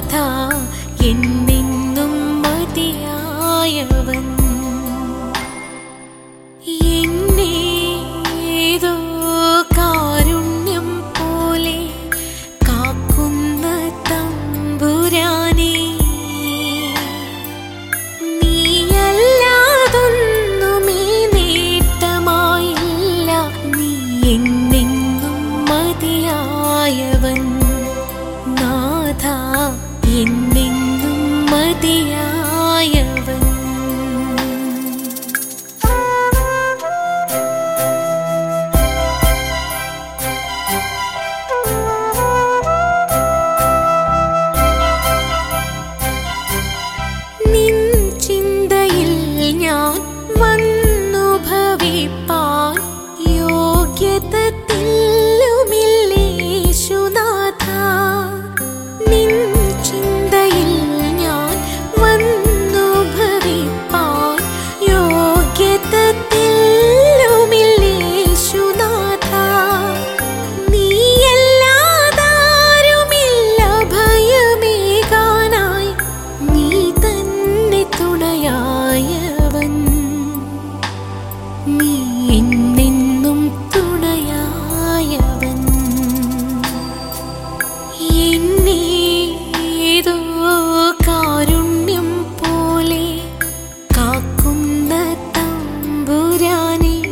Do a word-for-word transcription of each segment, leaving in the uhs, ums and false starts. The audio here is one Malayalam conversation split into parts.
നാഥ എന്നെന്നും മതിയായവൻ. എന്നെ ഏതോ കാരുണ്യം പോലെ കാക്കുന്ന തമ്പുരാനേ, നീയല്ലാതൊന്നും ഈ നേട്ടമായില്ല, നീ എന്നെന്നും മതിയായവൻ. നാഥ എന്നെന്നും മതിയായവൻ. നിൻ ചിന്തയിൽ ഞാൻ വന്നു ഭവിപ്പാൻ യോഗ്യതയില്ലുമില്ലേശുനാഥ. നിൻ ചിന്തയിൽ ഞാൻ വന്നു ഭവിപ്പാൻ യോഗ്യതയില്ലുമില്ലേശുനാഥ. നീയല്ലാതാരുമില്ല ഭയമേകാനായി, നീ തന്നെ തുണയായവൻ. നീ എന്നെന്നും തുണയായവൻ. എന്നെ ഏതോ കാരുണ്യം പോലെ കാക്കുന്ന തമ്പുരാനേ,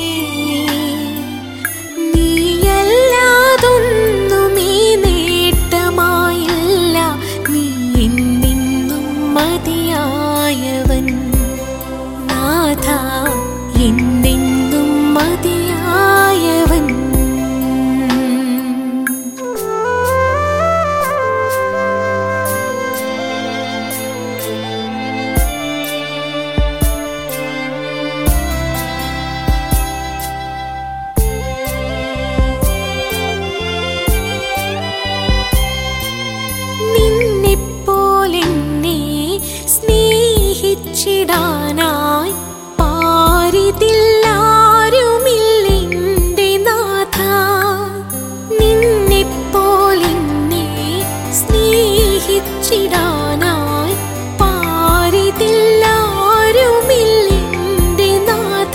നീയല്ലാതൊന്നും ഈ നേട്ടമായില്ല, നീ എന്നെന്നും മതിയായവൻ. നാഥ എന്നെന്നും മതിയായവൻ. നിന്നെപ്പോലെന്നെ സ്നേഹിച്ചിടാനായി പാരിതില്ലാരുമില്ലെന്റെ നാഥ. നിന്നെപ്പോലെന്നെ സ്നേഹിച്ചിടാനായി പാരിതില്ലാരുമില്ലെന്റെ നാഥ.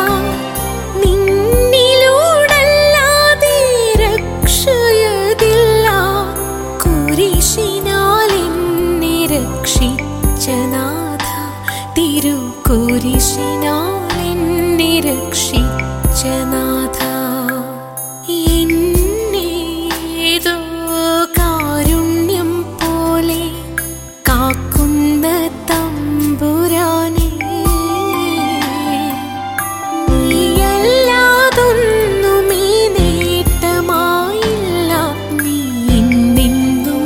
നിന്നിലൂടല്ലാതെ രക്ഷയതില്ല, കുരിശിനാൽ എന്നെ രക്ഷിച്ച നാഥ. തിരുക്കുരിശിനാൽ എന്നെ രക്ഷിച്ച നാഥ. എന്നെ ഏതോ കാരുണ്യം പോലെ കാക്കുന്ന തമ്പുരാനേ, നീയല്ലാതൊന്നും ഈ നേട്ടമായില്ല, നീ എന്നെന്നും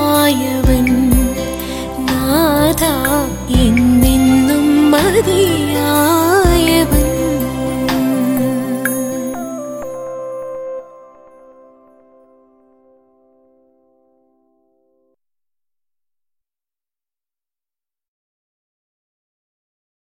മതിയായവൻ. നാഥ എന്നെന്നും മതിയായവൻ.